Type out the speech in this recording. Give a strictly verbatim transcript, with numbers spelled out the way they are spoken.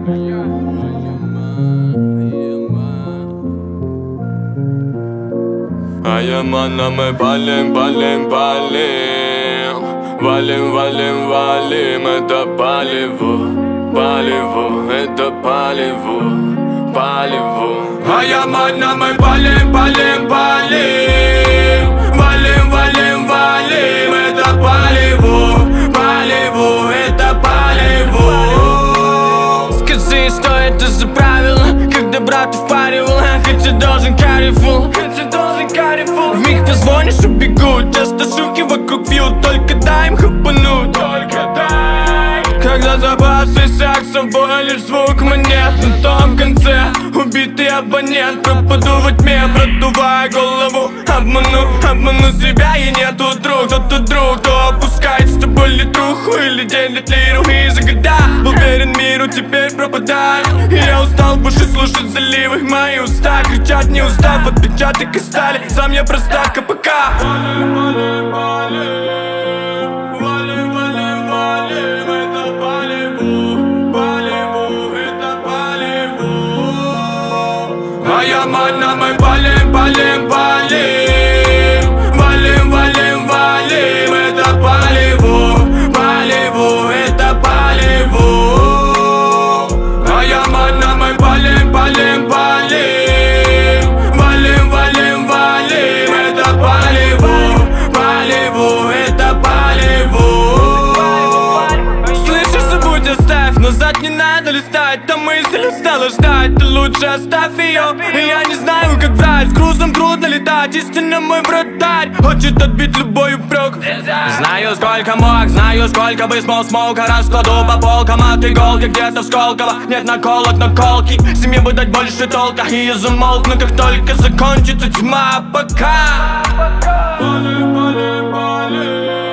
А я мана, мы палим, палим, палим. Валим, валим, валим, это палево, палево, это палево, палево. А я мана, мы палим, палим, палим. Валим, валим, валим, это палево, палево, это палево. Скажи, что это за правило, когда брат впаривал, хотя должен карифул, хотя должен карифул. Вмиг позвонишь, убегут, часто суки вокруг пьют, только дай им хапануть, только дай. Когда запасы сак с собой лишь звук монет, на том конце убитый абонент. Пропаду во тьме, продувая голову, обману, обману себя и нету друг. Кто-то друг, кто опускает с тобой литруху или делит лиру. И за года уверен миру теперь пропадает. И я устал больше слушать заливы, мои уста кричат не устав, отпечаток и стали. Сам я простак, КПК. Валим, валим, валим. Валим, валим, валим, это палево, палево, это палево. А я мана, мы палим, палим, палим. Валим, валим, валим, это палево, палево, это палево. А я мана, мы палим, палим, палим. Валим, валим, валим, это палево, палево, это палево. Слышишь, забудь, оставь, назад не надо листать. Та мысль устала ждать, ты лучше оставь ее. И я не знаю, как врать, с грузом трудно летать. Истинно мой вратарь хочет отбить любой упрек. Знаю, сколько мог, знаю, сколько бы смог смока. Раскладу по полкам от иголки где-то в Сколково. Нет наколок, наколки, семье бы дать больше толка. И я замолкну, как только закончится тьма. Пока. Палим, палим, палим.